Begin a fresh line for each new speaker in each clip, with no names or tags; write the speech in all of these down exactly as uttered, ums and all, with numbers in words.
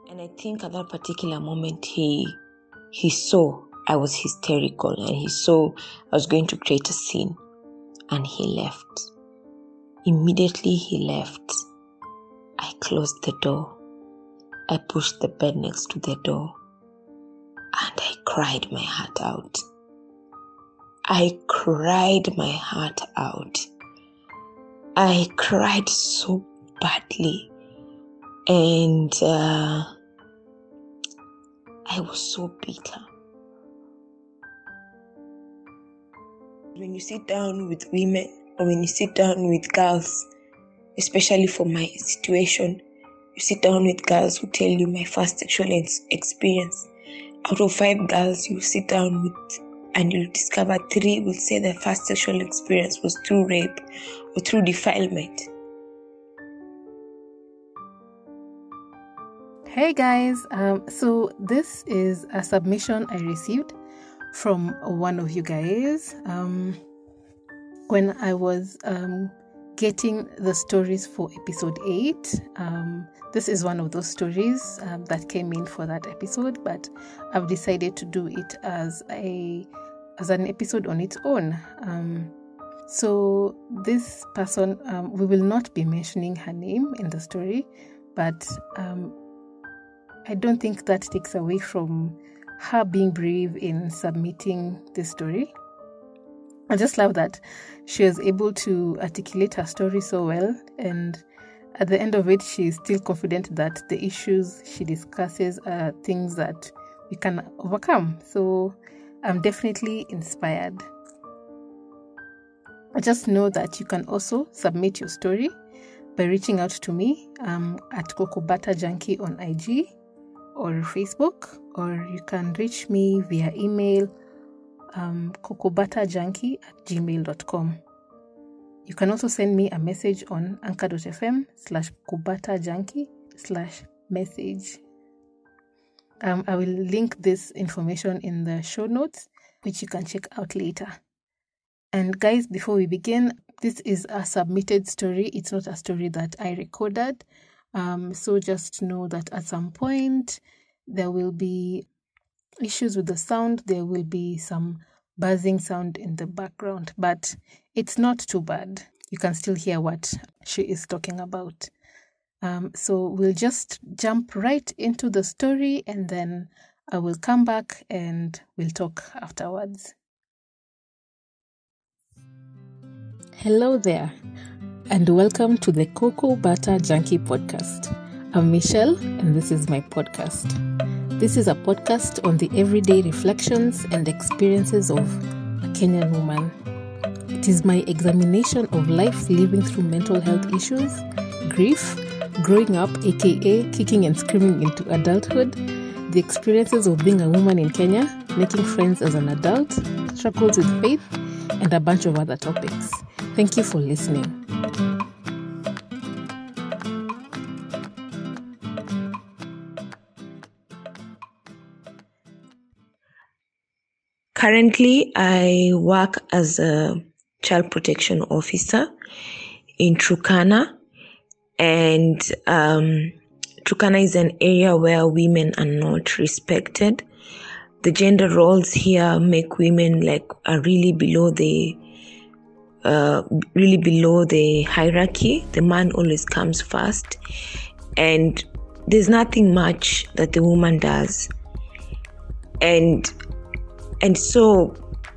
And I think at that particular moment, he he saw I was hysterical and he saw I was going to create a scene, and he left. Immediately he left. I closed the door. I pushed the bed next to the door, and I cried my heart out. I cried my heart out. I cried so badly, and uh, I was so bitter. When you sit down with women, or when you sit down with girls, especially for my situation, you sit down with girls who tell you my first sexual ex- experience. Out of five girls you sit down with, and you'll discover three will say their first sexual experience was through rape or through defilement.
Hey guys, um, so this is a submission I received from one of you guys um, when I was um, getting the stories for episode eight. Um, this is one of those stories um, that came in for that episode, but I've decided to do it as a as an episode on its own. Um, so this person, um, we will not be mentioning her name in the story, but um, I don't think that takes away from her being brave in submitting this story. I just love that she was able to articulate her story so well, and at the end of it, she's still confident that the issues she discusses are things that we can overcome. So I'm definitely inspired. I just know that you can also submit your story by reaching out to me um, at Kokobata Junkie on I G or Facebook, or you can reach me via email um, kokobatajunkie at gmail dot com. You can also send me a message on anchor.fm slash kokobatajunkie slash message. Um, I will link this information in the show notes, which you can check out later. And guys, before we begin, this is a submitted story. It's not a story that I recorded. Um, so just know that at some point there will be issues with the sound. There will be some buzzing sound in the background, but it's not too bad. You can still hear what she is talking about. Um, so we'll just jump right into the story, and then I will come back and we'll talk afterwards. Hello there, and welcome to the Kokobata Junkie podcast. I'm Michelle, and this is my podcast. This is a podcast on the everyday reflections and experiences of a Kenyan woman. It is my examination of life living through mental health issues, grief, growing up, aka kicking and screaming into adulthood, the experiences of being a woman in Kenya, making friends as an adult, struggles with faith, and a bunch of other topics. Thank you for listening.
Currently, I work as a child protection officer in Turkana, and um, Turkana is an area where women are not respected. The gender roles here make women like are really below the uh, really below the hierarchy. The man always comes first, and there's nothing much that the woman does, and and so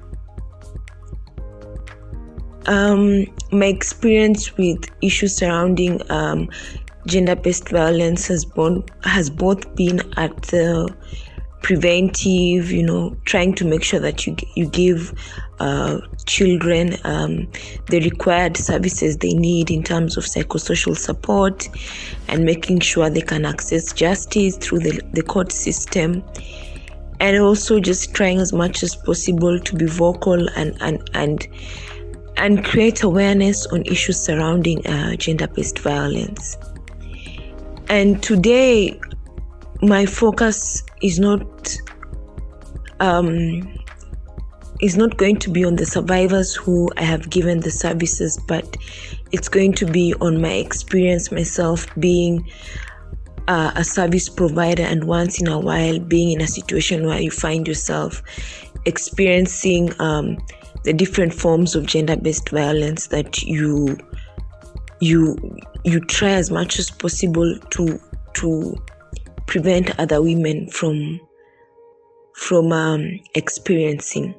um, my experience with issues surrounding um, gender-based violence has, born, has both been at the preventive, you know, trying to make sure that you you give uh, children um, the required services they need in terms of psychosocial support, and making sure they can access justice through the, the court system, and also just trying as much as possible to be vocal and and and, and create awareness on issues surrounding uh, gender-based violence. And today, my focus is not um, is not going to be on the survivors who I have given the services, but it's going to be on my experience myself being uh, a service provider, and once in a while being in a situation where you find yourself experiencing um, the different forms of gender-based violence, that you you you try as much as possible to to prevent other women from from um, experiencing.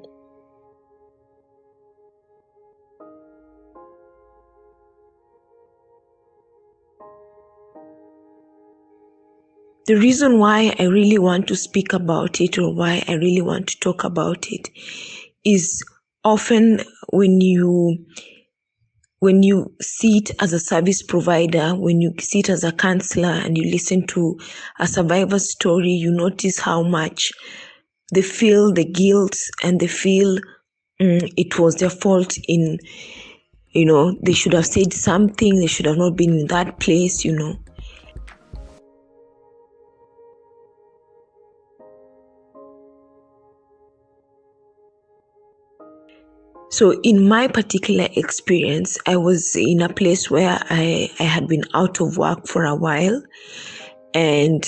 The reason why I really want to speak about it, or why I really want to talk about it, is often when you when you sit as a service provider, when you sit as a counselor and you listen to a survivor's story, you notice how much they feel the guilt, and they feel mm, it was their fault in, you know, they should have said something, they should have not been in that place, you know. So in my particular experience, I was in a place where I, I had been out of work for a while, and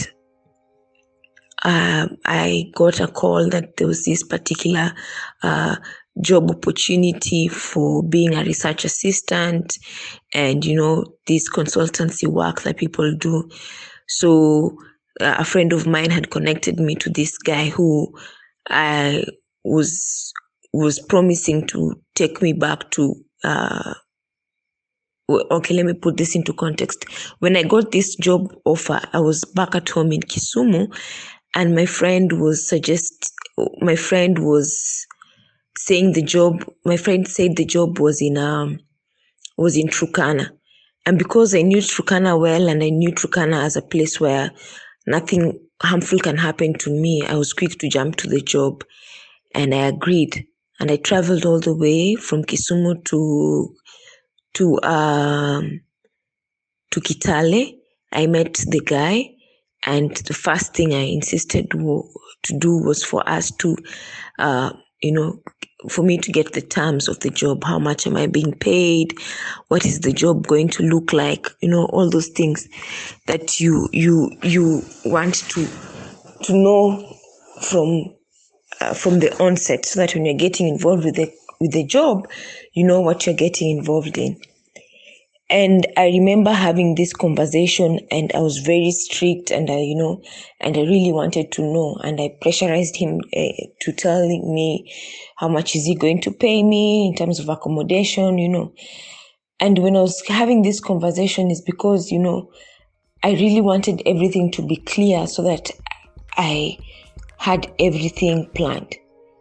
uh, I got a call that there was this particular uh, job opportunity for being a research assistant, and, you know, this consultancy work that people do. So uh, a friend of mine had connected me to this guy who I was was promising to take me back to uh okay, let me put this into context. When I got this job offer, I was back at home in Kisumu, and my friend was suggest my friend was saying the job my friend said the job was in um was in Turkana. And because I knew Turkana well, and I knew Turkana as a place where nothing harmful can happen to me, I was quick to jump to the job, and I agreed. And I traveled all the way from Kisumu to to um to Kitale. I met the guy, and the first thing I insisted wo- to do was for us to, uh, you know, for me to get the terms of the job. How much am I being paid? What is the job going to look like? You know, all those things that you you you want to to know from uh, from the onset, so that when you're getting involved with the with the job, you know what you're getting involved in. And I remember having this conversation, and I was very strict, and I, you know, and I really wanted to know, and I pressurized him uh, to tell me how much is he going to pay me in terms of accommodation, you know. And when I was having this conversation, is because, you know, I really wanted everything to be clear, so that I had everything planned.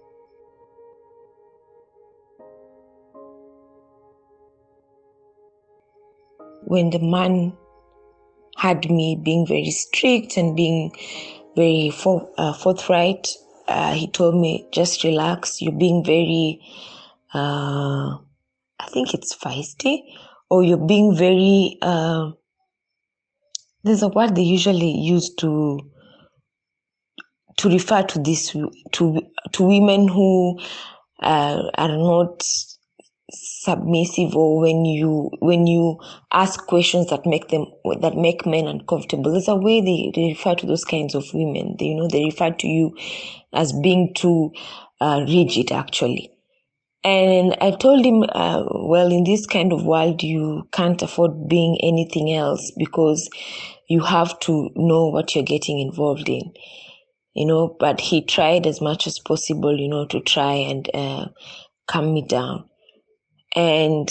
When the man had me being very strict and being very for, uh, forthright, uh, he told me, just relax, you're being very, uh, I think it's feisty, or you're being very, uh, there's a word they usually use to to refer to this, to to women who uh, are not submissive, or when you when you ask questions that make them that make men uncomfortable. There's a way they, they refer to those kinds of women. They, you know, they refer to you as being too uh, rigid, actually. And I told him, uh, well, in this kind of world, you can't afford being anything else, because you have to know what you're getting involved in, you know. But he tried as much as possible, you know, to try and uh, calm me down. And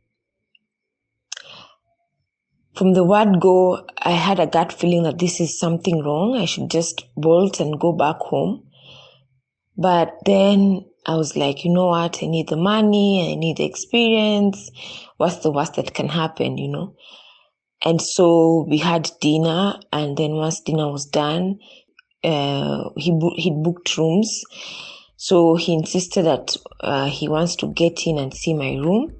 from the word go, I had a gut feeling that this is something wrong. I should just bolt and go back home. But then I was like, you know what? I need the money. I need the experience. What's the worst that can happen, you know? And so we had dinner. And then once dinner was done, uh, he bo- he booked rooms. So he insisted that uh, he wants to get in and see my room.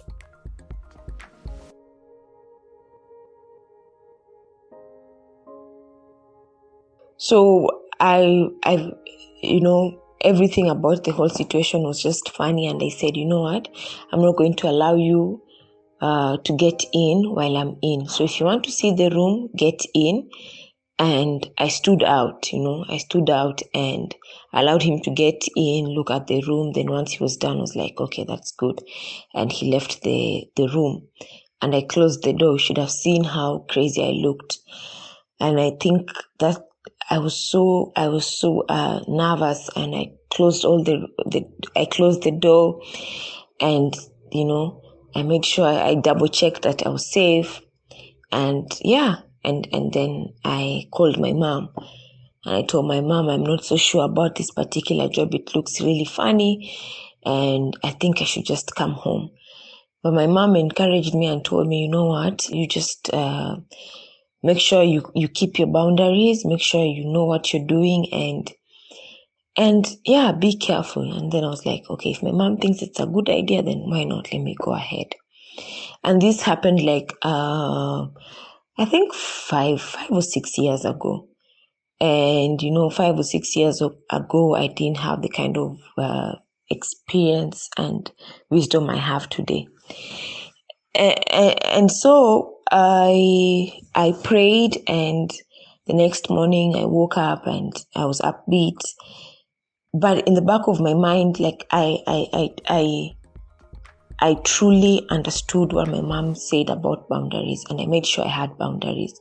So I, I, you know, everything about the whole situation was just funny. And I said, you know what? I'm not going to allow you uh, to get in while I'm in. So if you want to see the room, get in. And I stood out, you know, I stood out and allowed him to get in, look at the room. Then once he was done, I was like, okay, that's good. And he left the, the room and I closed the door. You should have seen how crazy I looked. And I think that I was so, I was so uh, nervous, and I closed all the, the, I closed the door, and, you know, I made sure I double checked that I was safe. And yeah, and, and then I called my mom and I told my mom, I'm not so sure about this particular job. It looks really funny and I think I should just come home. But my mom encouraged me and told me, you know what, you just uh, make sure you, you keep your boundaries, make sure you know what you're doing, and and yeah, be careful. And then I was like, okay, if my mom thinks it's a good idea, then why not? Let me go ahead. And this happened like, uh, I think five, five or six years ago. And, you know, five or six years ago, I didn't have the kind of uh, experience and wisdom I have today. And, and so I I prayed, and the next morning I woke up and I was upbeat. But in the back of my mind, like I I I I, I truly understood what my mom said about boundaries, and I made sure I had boundaries.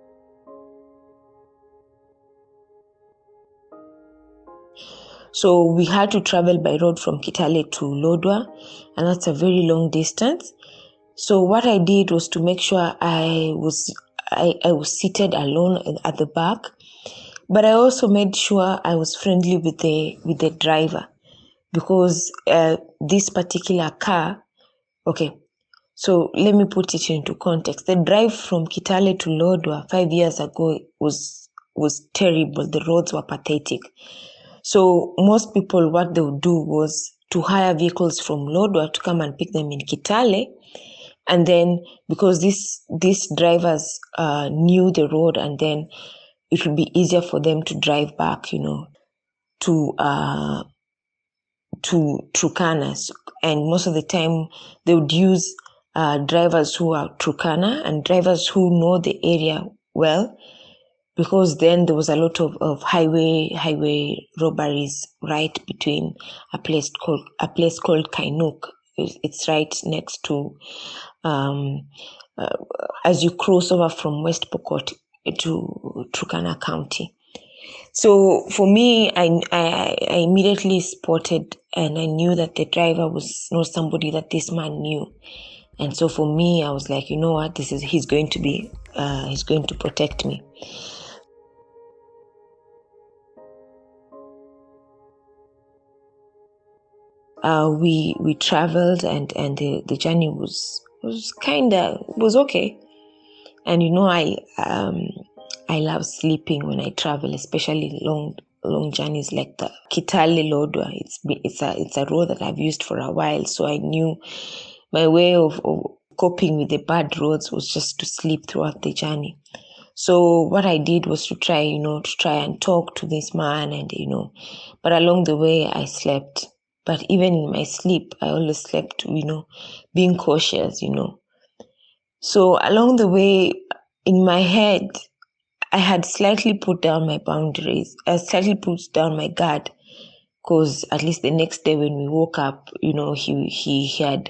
So we had to travel by road from Kitale to Lodwar, and that's a very long distance. So what I did was to make sure I was I, I was seated alone at the back, but I also made sure I was friendly with the with the driver, because uh, this particular car, okay, so let me put it into context. The drive from Kitale to Lodwar five years ago was was terrible. The roads were pathetic. So most people, what they would do was to hire vehicles from Lodwar to come and pick them in Kitale. And then because this these drivers uh, knew the road, and then it would be easier for them to drive back, you know, to uh, to Turkana. And most of the time they would use uh, drivers who are Turkana and drivers who know the area well, because then there was a lot of, of highway highway robberies right between a place called a place called Kainuk. It's right next to um, uh, as you cross over from West Pokot to Turkana County. So for me, I, I I immediately spotted, and I knew that the driver was not somebody that this man knew. And so for me, I was like, you know what, this is he's going to be uh, he's going to protect me. Uh, we we traveled, and and the, the journey was was kind of was okay. And you know, I um I love sleeping when I travel, especially long long journeys like the Kitale Lodwar. It's it's a it's a road that I've used for a while, so I knew my way of, of coping with the bad roads was just to sleep throughout the journey. So what I did was to try, you know, to try and talk to this man, and you know, but along the way I slept. But even in my sleep, I always slept, you know, being cautious, you know. So along the way, in my head, I had slightly put down my boundaries. I slightly put down my guard, because at least the next day when we woke up, you know, he he, he had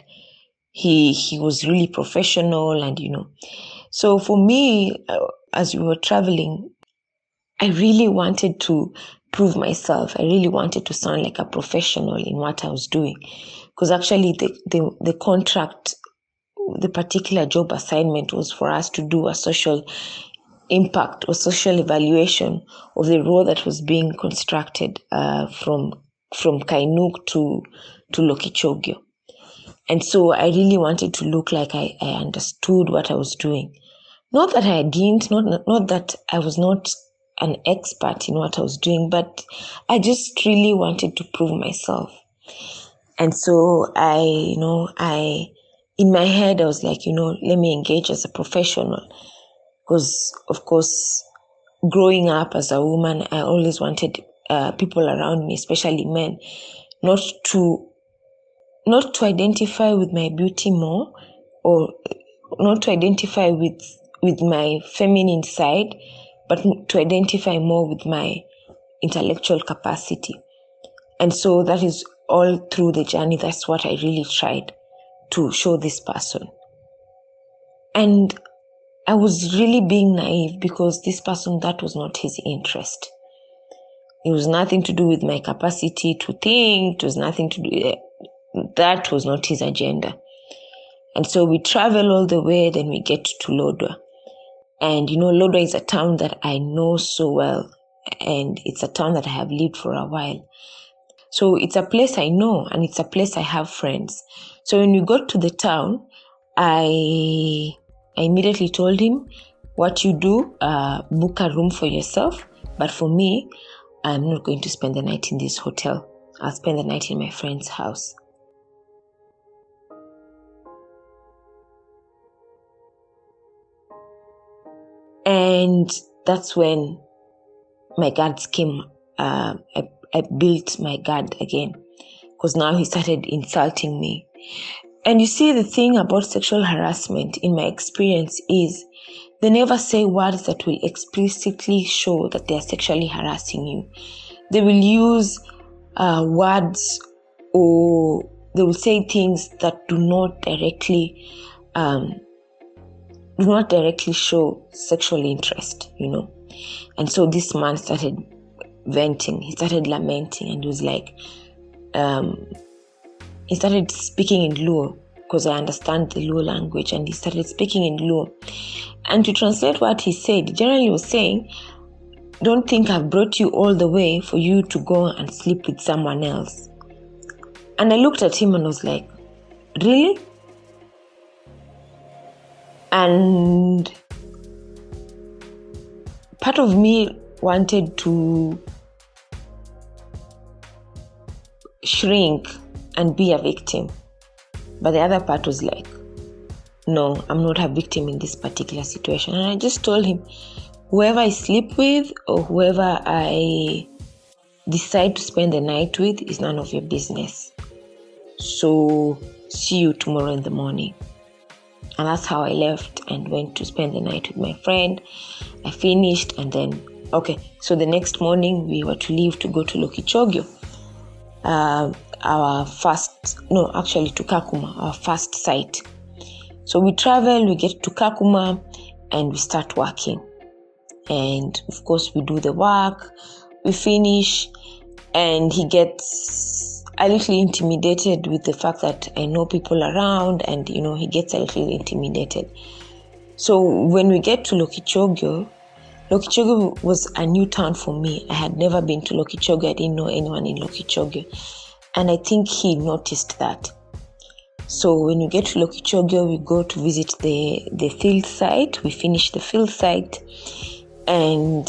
he he was really professional, and you know. So for me, uh, as we were traveling, I really wanted to prove myself. I really wanted to sound like a professional in what I was doing, because actually the, the, the contract, the particular job assignment was for us to do a social impact or social evaluation of the road that was being constructed uh, from from Kainuk to, to Lokichogio. And so I really wanted to look like I, I understood what I was doing. Not that I didn't, not, not that I was not an expert in what I was doing, but I just really wanted to prove myself. And so I, you know, I, in my head, I was like, you know, let me engage as a professional. Because, of course, growing up as a woman, I always wanted uh, people around me, especially men, not to, not to identify with my beauty more, or not to identify with, with my feminine side, but to identify more with my intellectual capacity. And so that is all through the journey. That's what I really tried to show this person. And I was really being naive, because this person, that was not his interest. It was nothing to do with my capacity to think. It was nothing to do, that was not his agenda. And so we travel all the way, then we get to Lodwar. And you know, Lodwar is a town that I know so well, and it's a town that I have lived for a while. So it's a place I know, and it's a place I have friends. So when we got to the town, I, I immediately told him, what you do, uh, book a room for yourself. But for me, I'm not going to spend the night in this hotel. I'll spend the night in my friend's house. And that's when my guards came. Uh, I, I built my guard again, because now he started insulting me. And you see, the thing about sexual harassment, in my experience, is they never say words that will explicitly show that they are sexually harassing you. They will use uh, words, or they will say things that do not directly um, do not directly show sexual interest, you know. And so this man started venting. He started lamenting, and he was like, um, he started speaking in Luo, because I understand the Luo language, and he started speaking in Luo. And to translate what he said, generally was saying, don't think I've brought you all the way for you to go and sleep with someone else. And I looked at him and was like, really? And part of me wanted to shrink and be a victim. But the other part was like, no, I'm not a victim in this particular situation. And I just told him, whoever I sleep with or whoever I decide to spend the night with is none of your business. So see you tomorrow in the morning. And that's how I left and went to spend the night with my friend. I finished, and then, okay, so the next morning we were to leave to go to Lokichogyo. Uh, our first, no, actually to Kakuma, our first site. So we travel, we get to Kakuma, and we start working. And of course, we do the work, we finish, and he gets a little intimidated with the fact that I know people around, and, you know, he gets a little intimidated. So when we get to Lokichogyo, Lokichogyo was a new town for me. I had never been to Lokichogyo. I didn't know anyone in Lokichogyo. And I think he noticed that. So when we get to Lokichogyo, we go to visit the, the field site. We finish the field site. And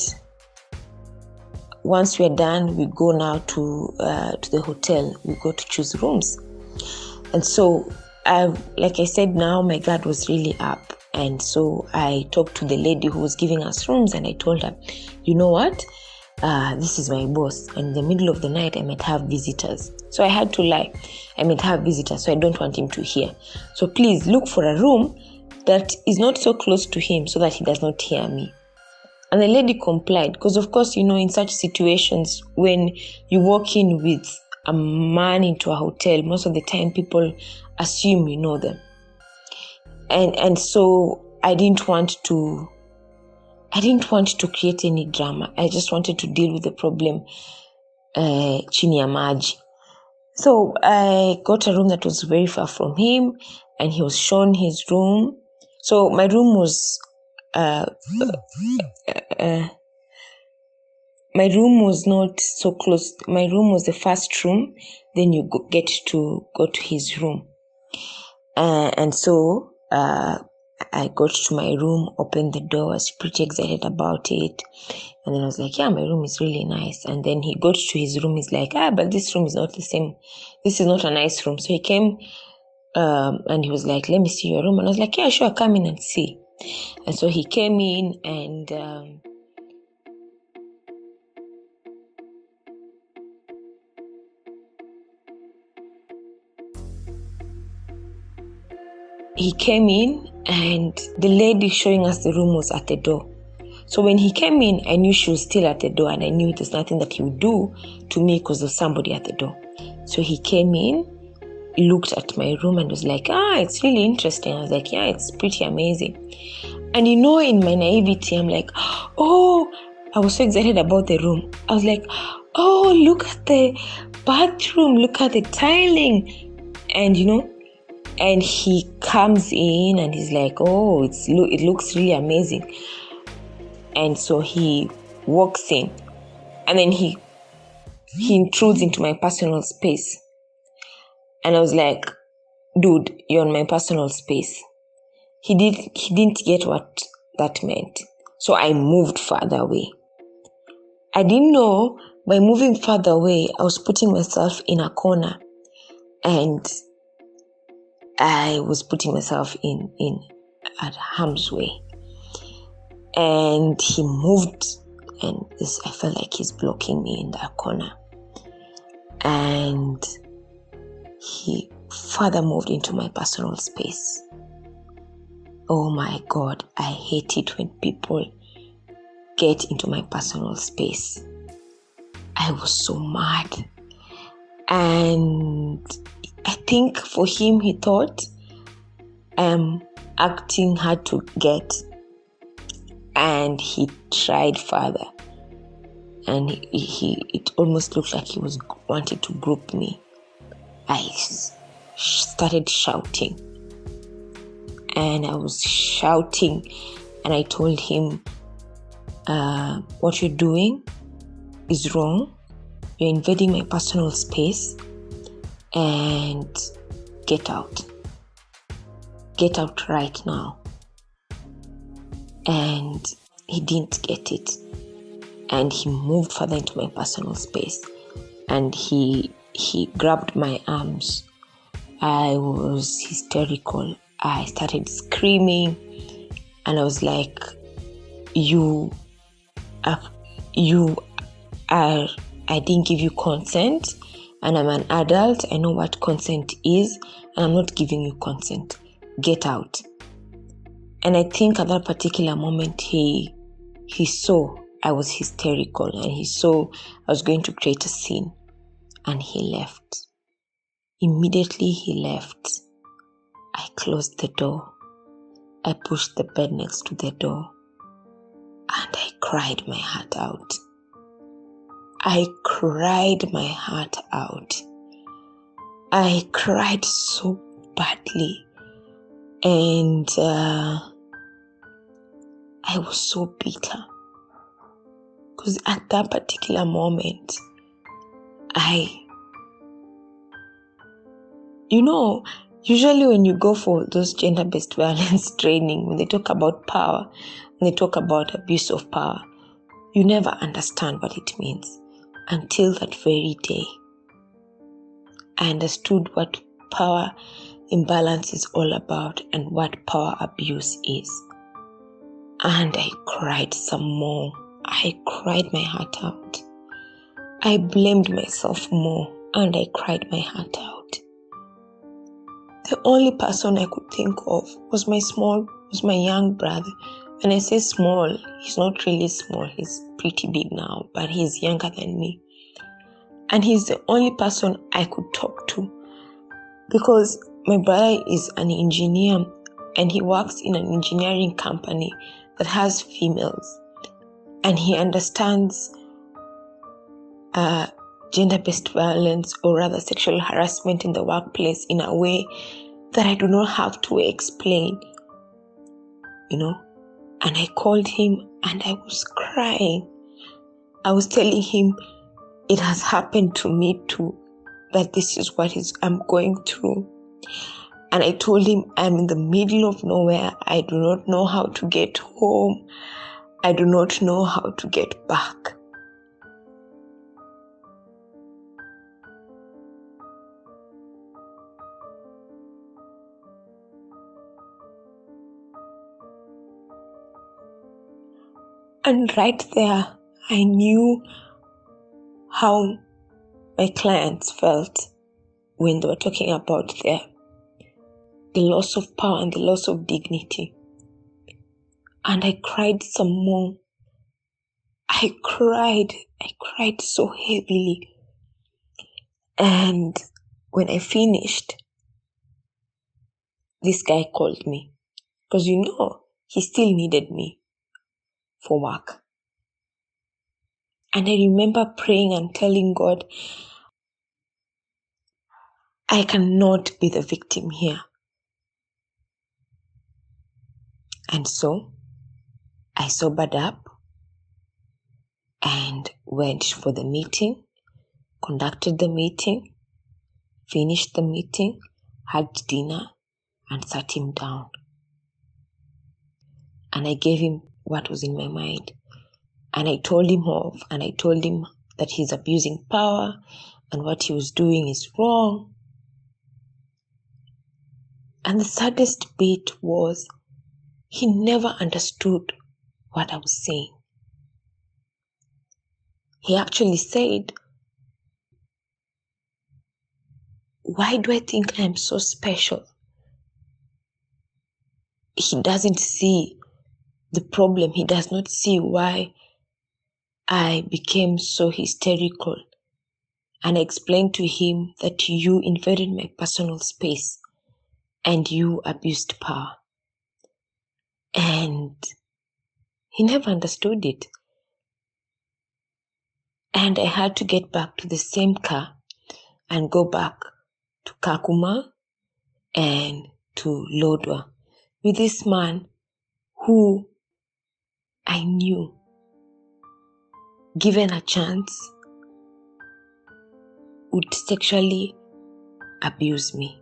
once we're done, we go now to uh, to the hotel. We go to choose rooms. And so, I, like I said, now my guard was really up. And so I talked to the lady who was giving us rooms, and I told her, you know what? Uh, this is my boss. And in the middle of the night, I might have visitors. So I had to lie. I might have visitors, so I don't want him to hear. So please look for a room that is not so close to him so that he does not hear me. And the lady complied, because of course, you know, in such situations, when you walk in with a man into a hotel, most of the time people assume you know them. And and so I didn't want to, I didn't want to create any drama. I just wanted to deal with the problem uh, chini ya maji. So I got a room that was very far from him, and he was shown his room. So my room was, uh, uh, my room was not so close. My room was the first room. Then you go, get to go to his room. Uh, and so uh, I got to my room, opened the door, I was pretty excited about it. And then I was like, yeah, my room is really nice. And then he got to his room, he's like, ah, but this room is not the same. This is not a nice room. So he came um, and he was like, let me see your room. And I was like, yeah, sure, come in and see. And so he came in, and um, he came in, and the lady showing us the room was at the door. So when he came in, I knew she was still at the door, and I knew there's nothing that he would do to me because there's somebody at the door. So he came in, looked at my room and was like, ah, it's really interesting. I was like, yeah, it's pretty amazing. And you know, in my naivety, I'm like, oh, I was so excited about the room. I was like, oh, look at the bathroom, look at the tiling. And you know, and he comes in and he's like, oh, it's lo- it looks really amazing. And so he walks in, and then he he intrudes into my personal space. And I was like, dude, you're in my personal space. He did he didn't get what that meant. So I moved further away. I didn't know by moving further away, I was putting myself in a corner, and I was putting myself in, in at harm's way. And he moved, and this, I felt like he's blocking me in that corner. And he further moved into my personal space. Oh my God, I hate it when people get into my personal space. I was so mad. And I think for him, he thought I'm acting hard to get. And he tried further. And he, he it almost looked like he was wanting to group me. I started shouting. And I was shouting. And I told him, uh, what you're doing is wrong. You're invading my personal space. And get out. Get out right now. And he didn't get it. And he moved further into my personal space. And he he grabbed my arms. I was hysterical. I started screaming. And I was like, you are, you are, I didn't give you consent. And I'm an adult. I know what consent is. And I'm not giving you consent. Get out. And I think at that particular moment, he he saw I was hysterical, and he saw I was going to create a scene, and he left. Immediately he left. I closed the door. I pushed the bed next to the door, and I cried my heart out. I cried my heart out. I cried so badly, and uh, I was so bitter. Because at that particular moment, I, you know, usually when you go for those gender-based violence training, when they talk about power, when they talk about abuse of power, you never understand what it means until that very day. I understood what power imbalance is all about and what power abuse is. And I cried some more. I cried my heart out. I blamed myself more, and I cried my heart out. The only person I could think of was my small, was my young brother. When I say small, he's not really small. He's pretty big now, but he's younger than me. And he's the only person I could talk to, because my brother is an engineer, and he works in an engineering company that has females. And he understands uh, gender-based violence, or rather sexual harassment in the workplace, in a way that I do not have to explain, you know. And I called him and I was crying. I was telling him it has happened to me too, that this is what is I'm going through. And I told him I'm in the middle of nowhere. I do not know how to get home. I do not know how to get back. And right there, I knew how my clients felt when they were talking about their the loss of power and the loss of dignity. And I cried some more, I cried. I cried so heavily. And when I finished, this guy called me. Because you know, he still needed me for work. And I remember praying and telling God, I cannot be the victim here. And so I sobered up and went for the meeting, conducted the meeting, finished the meeting, had dinner, and sat him down. And I gave him what was in my mind. And I told him off, and I told him that he's abusing power and what he was doing is wrong. And the saddest bit was he never understood what I was saying. He actually said, why do I think I'm so special? He doesn't see the problem. He does not see why I became so hysterical. And I explained to him that you invaded my personal space and you abused power. And he never understood it. And I had to get back to the same car and go back to Kakuma and to Lodwar with this man who I knew, given a chance, would sexually abuse me.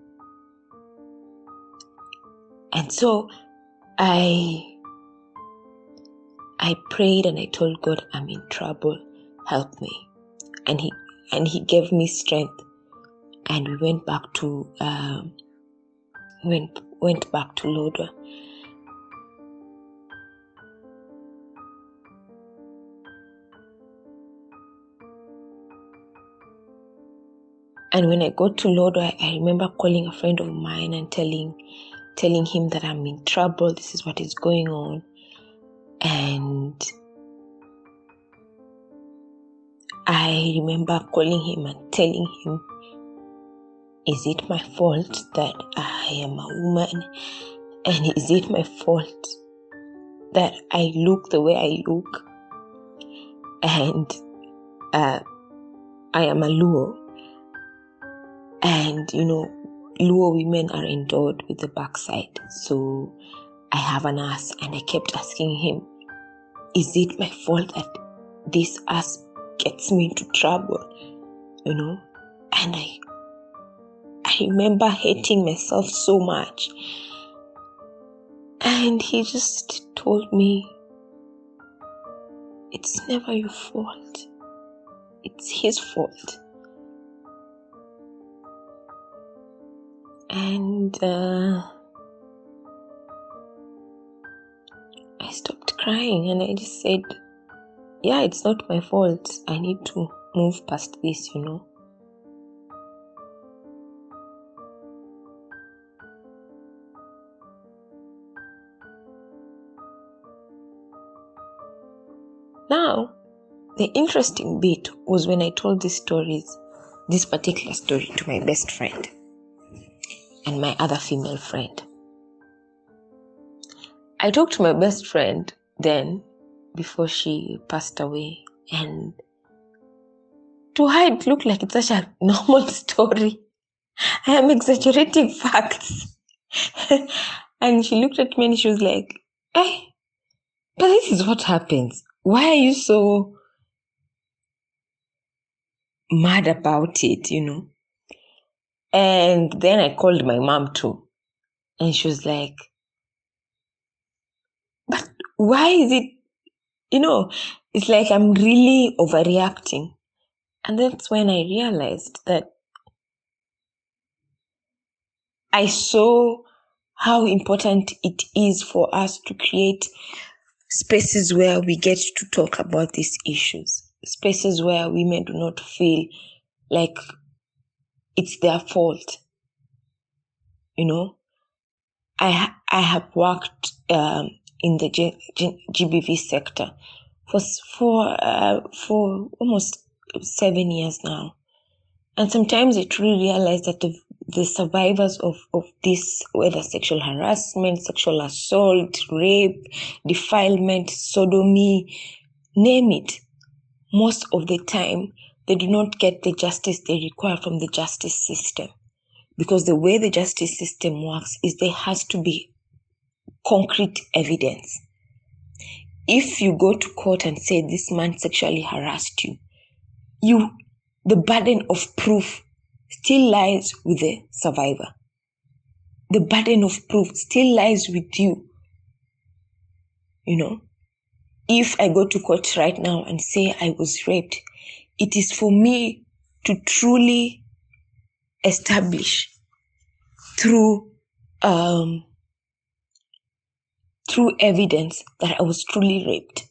And so I I prayed and I told God, I'm in trouble, help me. And he and he gave me strength. And we went back to um, went went back to Lodwar. And when I got to Lodwar, I remember calling a friend of mine and telling telling him that I'm in trouble, this is what is going on. And I remember calling him and telling him, is it my fault that I am a woman? And is it my fault that I look the way I look? And uh, I am a Luo. And, you know, Luo women are endowed with the backside. So I have an ass. And I kept asking him, is it my fault that this ass gets me into trouble? You know? And I, I remember hating myself so much. And he just told me, it's never your fault. It's his fault. And uh, I stopped crying and I just said, yeah, it's not my fault. I need to move past this, you know. Now, the interesting bit was when I told these stories, this particular story to my best friend and my other female friend. I talked to my best friend then, before she passed away, and to her it looked like it's such a normal story. I am exaggerating facts. And she looked at me and she was like, hey, but this is what happens. Why are you so mad about it, you know? And then I called my mom too. And she was like, but why is it, you know, it's like I'm really overreacting. And that's when I realized that I saw how important it is for us to create spaces where we get to talk about these issues. Spaces where women do not feel like it's their fault. You know, I ha- I have worked um, in the G- G- GBV sector for for uh, for almost seven years now. And sometimes I truly realize that the, the survivors of, of this, whether sexual harassment, sexual assault, rape, defilement, sodomy, name it, most of the time, they do not get the justice they require from the justice system. Because the way the justice system works is there has to be concrete evidence. If you go to court and say this man sexually harassed you, you the burden of proof still lies with the survivor. The burden of proof still lies with you. You know, if I go to court right now and say I was raped, it is for me to truly establish through um, through evidence that I was truly raped,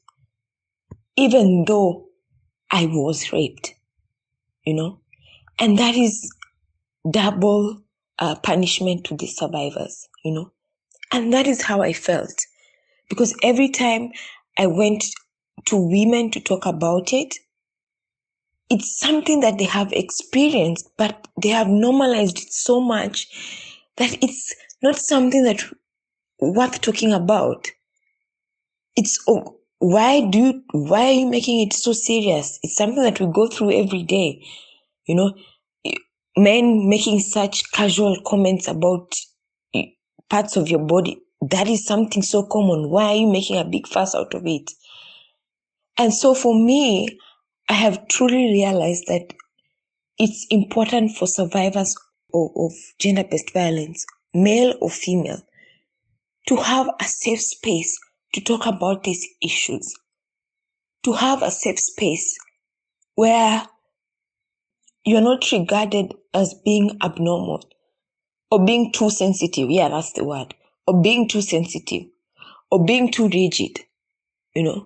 even though I was raped, you know, and that is double uh, punishment to the survivors, you know, and that is how I felt, because every time I went to women to talk about it, it's something that they have experienced, but they have normalized it so much that it's not something that worth talking about. It's oh, why do you, why are you making it so serious? It's something that we go through every day, you know. Men making such casual comments about parts of your body, that is something so common. Why are you making a big fuss out of it? And so for me, I have truly realized that it's important for survivors of, of gender-based violence, male or female, to have a safe space to talk about these issues, to have a safe space where you're not regarded as being abnormal or being too sensitive. Yeah, that's the word. Or being too sensitive or being too rigid, you know.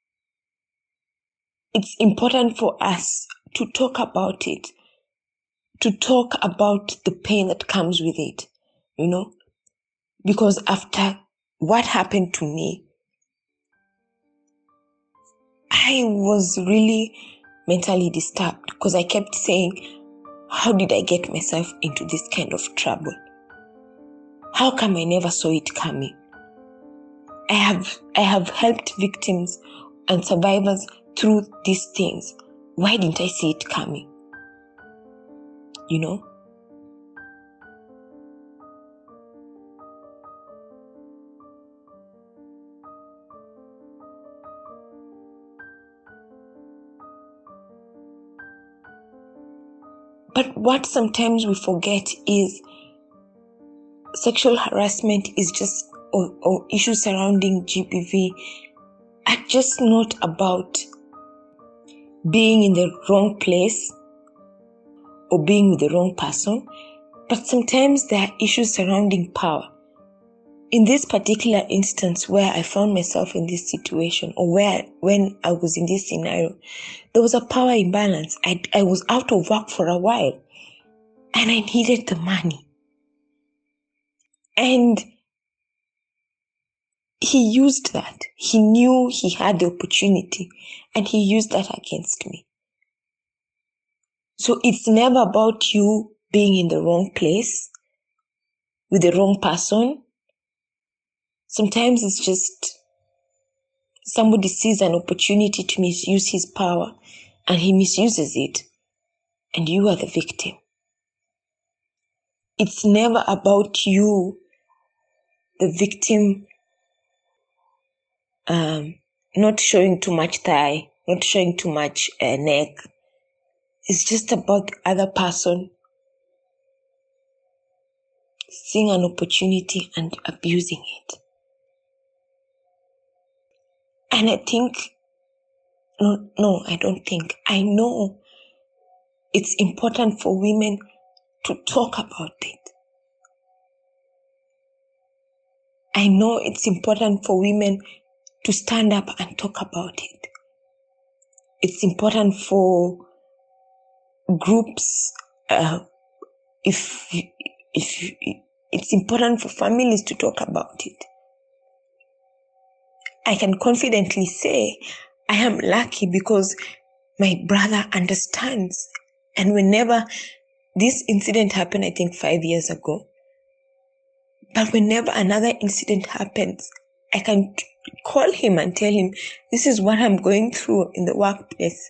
It's important for us to talk about it, to talk about the pain that comes with it, you know, because after what happened to me, I was really mentally disturbed because I kept saying, how did I get myself into this kind of trouble? How come I never saw it coming? I have I have helped victims and survivors through these things. Why didn't I see it coming? You know? But what sometimes we forget is sexual harassment is just, or, or issues surrounding G B V are just not about being in the wrong place or being with the wrong person, but sometimes there are issues surrounding power. In this particular instance where I found myself in this situation, or where when I was in this scenario, there was a power imbalance. I, I was out of work for a while and I needed the money. And he used that. He knew he had the opportunity and he used that against me. So it's never about you being in the wrong place with the wrong person. Sometimes it's just somebody sees an opportunity to misuse his power and he misuses it, and you are the victim. It's never about you, the victim, um, not showing too much thigh, not showing too much uh, neck. It's just about the other person seeing an opportunity and abusing it. And I think, no, no, I don't think, I know it's important for women to talk about it. I know it's important for women to stand up and talk about it. It's important for groups, uh, if, if it's important for families to talk about it. I can confidently say I am lucky because my brother understands. And whenever this incident happened, I think five years ago, but whenever another incident happens, I can t- call him and tell him, this is what I'm going through in the workplace.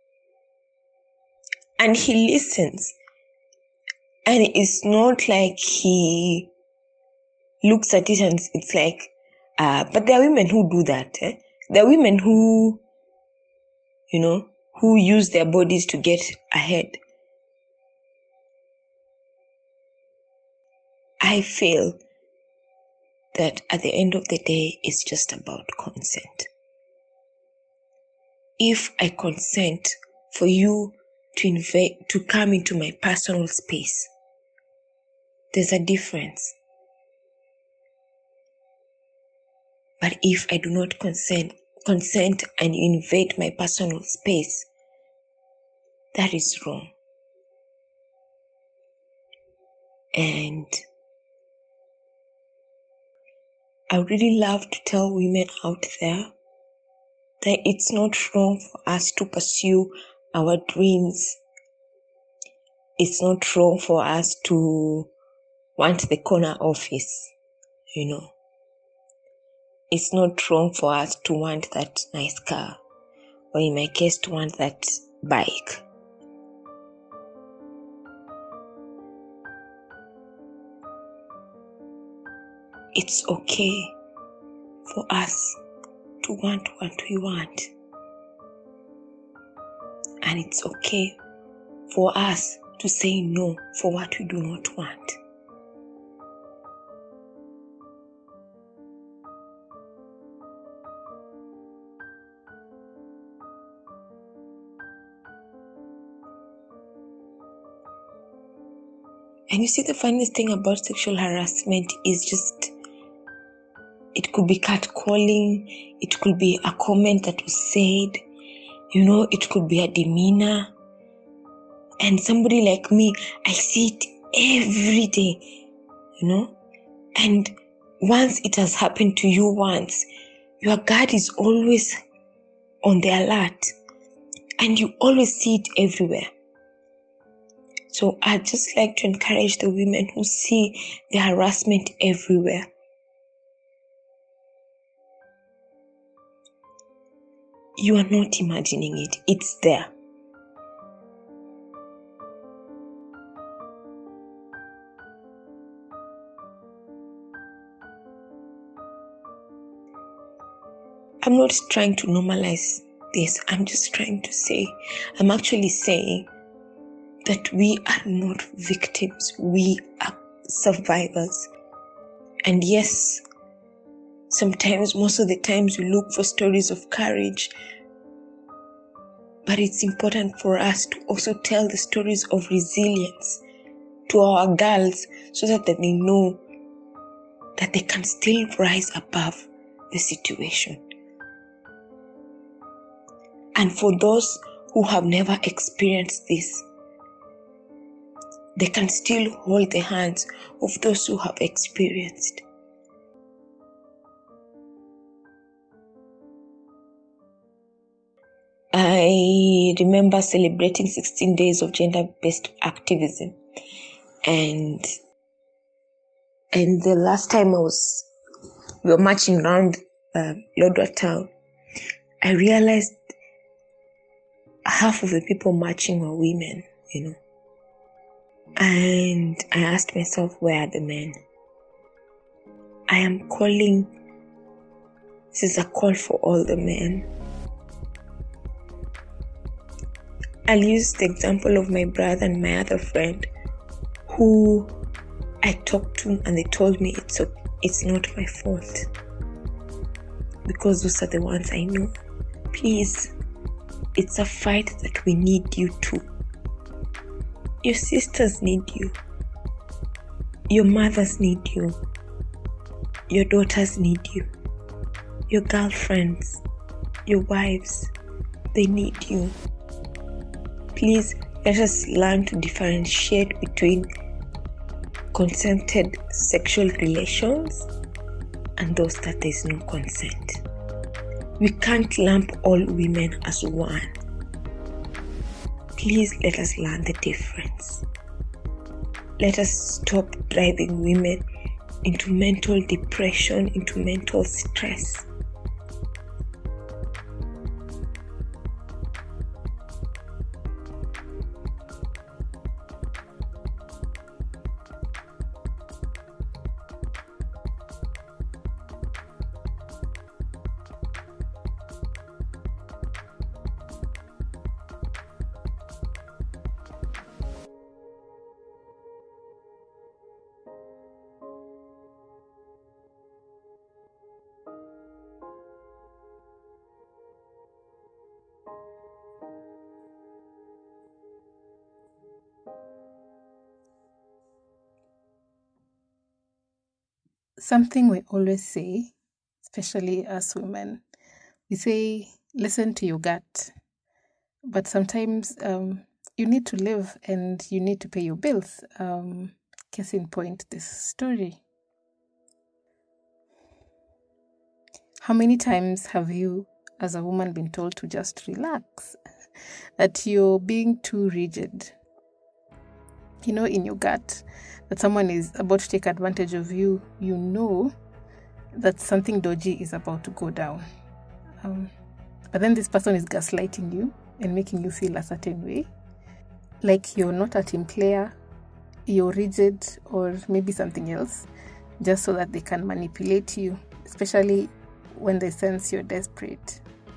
And he listens. And it's not like he looks at it and it's like, uh, but there are women who do that. Eh? There are women who, you know, who use their bodies to get ahead. I feel that at the end of the day, it's just about consent. If I consent for you to invade, to come into my personal space, there's a difference. But if I do not consent, consent and you invade my personal space, that is wrong. And I would really love to tell women out there that it's not wrong for us to pursue our dreams. It's not wrong for us to want the corner office, you know. It's not wrong for us to want that nice car, or in my case, to want that bike. It's okay for us to want what we want. And it's okay for us to say no for what we do not want. And you see, the funniest thing about sexual harassment is just, it could be catcalling, it could be a comment that was said, you know, it could be a demeanor. And somebody like me, I see it every day, you know. And once it has happened to you once, your guard is always on the alert. And you always see it everywhere. So I'd just like to encourage the women who see the harassment everywhere. You are not imagining it. It's there. I'm not trying to normalize this. I'm just trying to say, I'm actually saying that we are not victims. We are survivors. And yes, sometimes, most of the times, we look for stories of courage. But it's important for us to also tell the stories of resilience to our girls so that they know that they can still rise above the situation. And for those who have never experienced this, they can still hold the hands of those who have experienced. I remember celebrating sixteen days of gender-based activism. And and the last time I was, we were marching around uh, Lodwar town, I realized half of the people marching were women, you know. And I asked myself, where are the men? I am calling, this is a call for all the men. I'll use the example of my brother and my other friend who I talked to and they told me it's, it's not my fault because those are the ones I know. Please, it's a fight that we need you to. Your sisters need you. Your mothers need you. Your daughters need you. Your girlfriends, your wives, they need you. Please let us learn to differentiate between consented sexual relations and those that there is no consent. We can't lump all women as one. Please let us learn the difference. Let us stop driving women into mental depression, into mental stress.
Something we always say, especially as women, we say, listen to your gut. But sometimes um, you need to live and you need to pay your bills. Um, case in point, this story. How many times have you, as a woman, been told to just relax? That you're being too rigid? You know, in your gut, that someone is about to take advantage of you, you know that something dodgy is about to go down. Um, but then this person is gaslighting you and making you feel a certain way, like you're not a team player, you're rigid, or maybe something else, just so that they can manipulate you, especially when they sense you're desperate.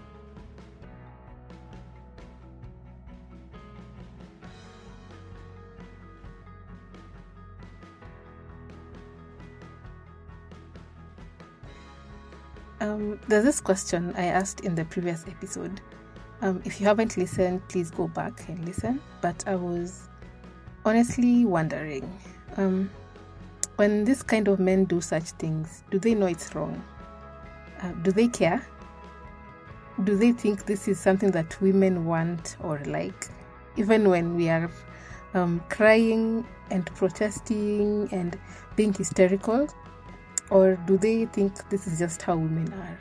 Um, there's this question I asked in the previous episode. Um, if you haven't listened, please go back and listen. But I was honestly wondering, um, when this kind of men do such things, do they know it's wrong? Uh, do they care? Do they think this is something that women want or like? Even when we are um, crying and protesting and being hysterical? Or do they think this is just how women are?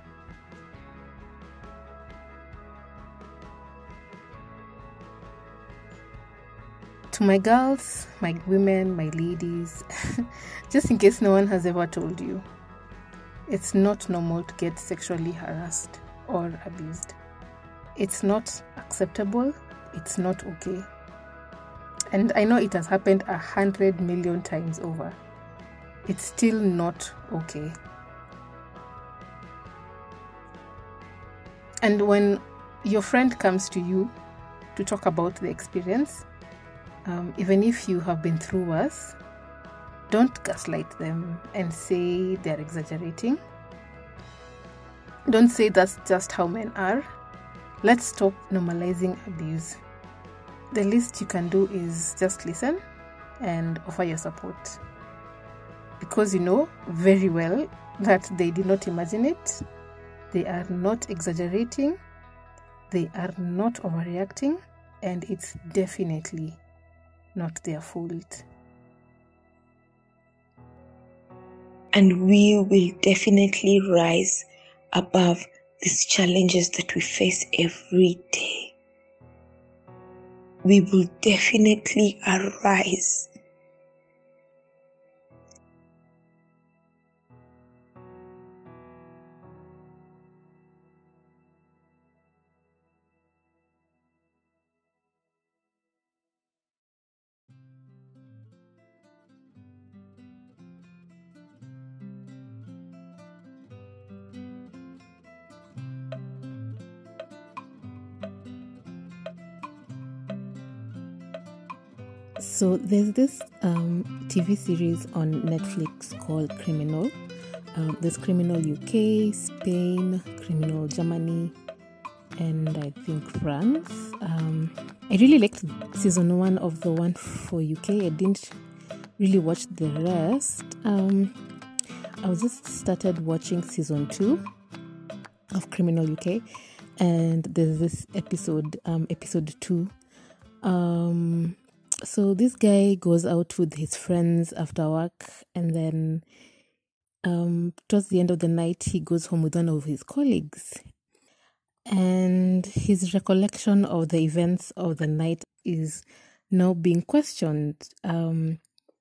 To my girls, my women, my ladies, just in case no one has ever told you, it's not normal to get sexually harassed or abused. It's not acceptable. It's not okay. And I know it has happened a hundred million times over. It's still not okay. And when your friend comes to you to talk about the experience, um, even if you have been through worse, don't gaslight them and say they're exaggerating. Don't say that's just how men are. Let's stop normalizing abuse. The least you can do is just listen and offer your support. Because you know very well that they did not imagine it, they are not exaggerating, they are not overreacting, and it's definitely not their fault.
And we will definitely rise above these challenges that we face every day. We will definitely arise.
So there's this um, T V series on Netflix called Criminal. Um, there's Criminal U K, Spain, Criminal Germany, and I think France. Um, I really liked season one of the one for U K. I didn't really watch the rest. Um, I was just started watching season two of Criminal U K, and there's this episode, um, episode two. Um, so this guy goes out with his friends after work, and then um, towards the end of the night, he goes home with one of his colleagues, and his recollection of the events of the night is now being questioned. Um,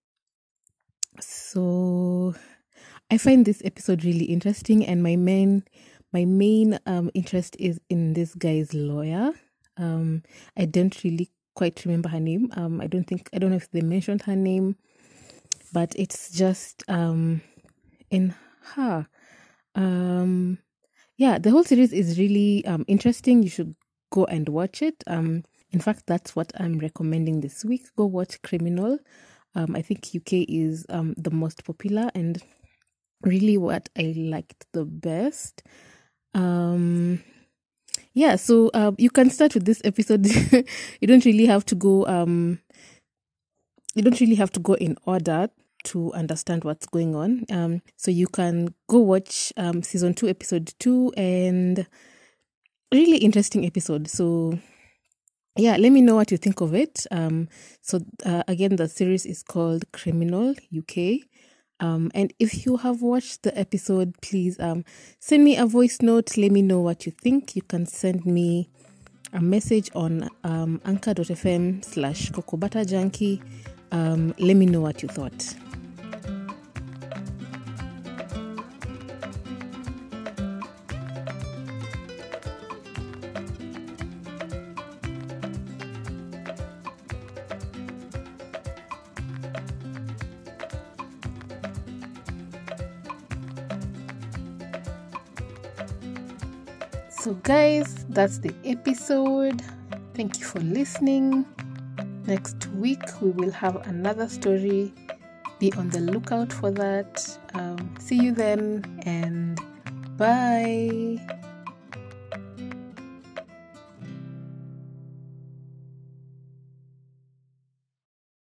so I find this episode really interesting, and my main my main um interest is in this guy's lawyer. Um, I don't really quite remember her name. Um, I don't think I don't know if they mentioned her name, but it's just um in her. Um, yeah, the whole series is really um interesting. You should go and watch it. Um, in fact, that's what I'm recommending this week. Go watch Criminal. Um, I think U K is um the most popular and really what I liked the best. Um, yeah, so uh, you can start with this episode. You don't really have to go. Um, you don't really have to go in order to understand what's going on. Um, so you can go watch um season two, episode two, and really interesting episode. So yeah, let me know what you think of it. Um, so uh, again, the series is called Criminal U K. Um, and if you have watched the episode, please um send me a voice note. Let me know what you think. You can send me a message on um anchor.fm slash Kokobata Junkie. Um, let me know what you thought. So guys, that's the episode. Thank you for listening. Next week we will have another story. Be on the lookout for that. Um, see you then, and bye.